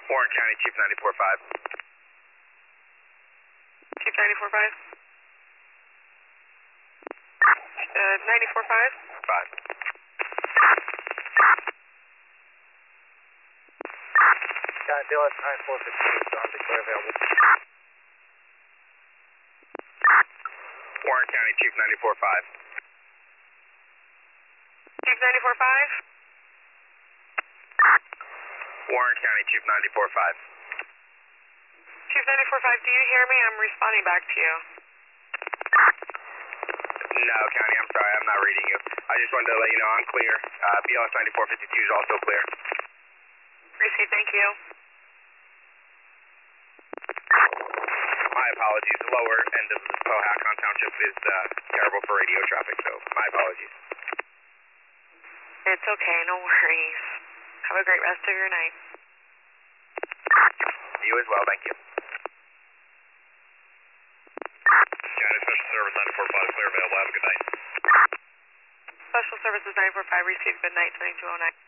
Warren County, Chief 94.5. Chief 94.5. 94.5. 5. County BLS 9452, John declare available. Warren County, Chief 94.5. Chief 94.5. Warren County, Chief 94.5. Chief 94.5, do you hear me? I'm responding back to you. No, County, I'm sorry, I'm not reading you. I just wanted to let you know I'm clear. BLS 9452 is also clear. Received, thank you. My apologies. The lower end of Powhatan Township is terrible for radio traffic, so my apologies. It's okay, no worries. Have a great rest of your night. You as well, thank you. County Special Service 94.5, clear available. Have a good night. Special Services 94.5, received, good night, 2209.